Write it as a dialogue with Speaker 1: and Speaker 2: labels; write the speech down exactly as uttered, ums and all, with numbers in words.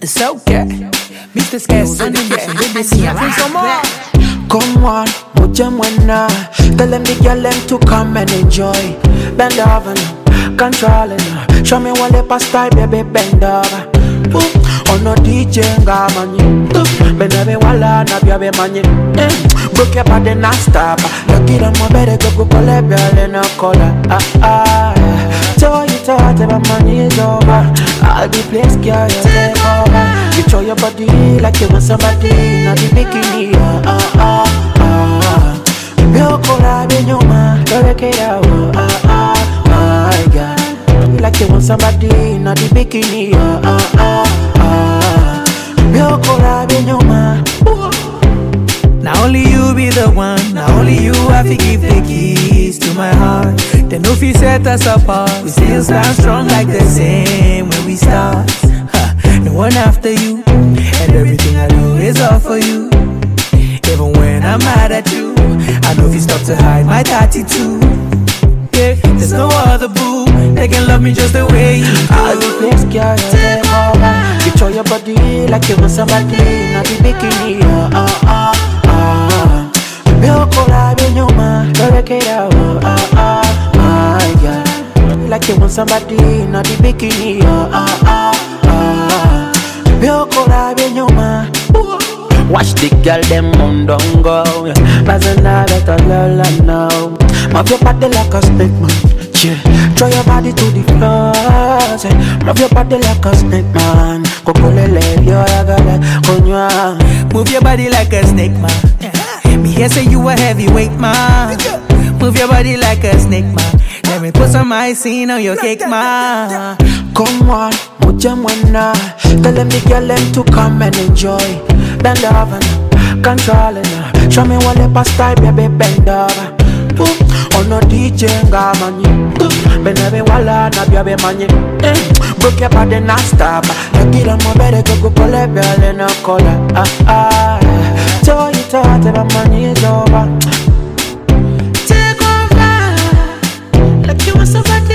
Speaker 1: It's okay. Mister Skills on the track. Baby, see ya some more.
Speaker 2: Come on, mucha muena. Tell them the girl them to come and enjoy. Bend over now, controlling her. Show me what they pass by, baby, bend over. Oh no D J nga mani. Benebe wala na biabe mani. Broke your body not stop. Lucky them my better go go call it girl in a collar. Ah ah. Tell you thought my money is over. All the place girl you take over. You show your body like you want somebody. Not the bikini. Ah ah ah. Yo kola benyoma. Go get out. Ah ah. My God. Like you want somebody. Not the bikini. Ah ah ah. Yo kola benyoma.
Speaker 1: Now only you be the one. Now only you have to give the keys to my heart. Then no fear set us apart. We still stand strong like the same when we start. Huh. No one after you, and everything I do is all for you. Even when I'm mad at you, I know if you stop to hide my tattoo. Yeah, there's no other boo that can love me just the way you do.
Speaker 2: All the place, girl, you take over. You show your body like you want somebody. Not the bikini. Ah ah ah. Yo kola benyoma, go get out. Ah ah. My God, like you want somebody. Not the bikini. Ah ah ah. Yo kola benyoma. Watch the girl them on don't go. Bazana better girl I know. Move your body like a snake man. Yeah, throw your body to the floor. Say, move your body like a snake man. Kokolele yo agala konwa.
Speaker 1: Move your body like a snake man. Me here say you a heavyweight man. Move your body like a snake man. Let me put some icing on your cake man.
Speaker 2: Come on, mucha muena. Tell them the girl them to come and enjoy. Bend over now, controlling her. Show me what they pass by, baby, bend over. Oh no D J nga mani. Benebe wala na biabe mani. Broke your body not stop. Lucky them my better go go call it girl in a collar. Ah ah. Tell you thought my money is over. Take over. Like you want somebody.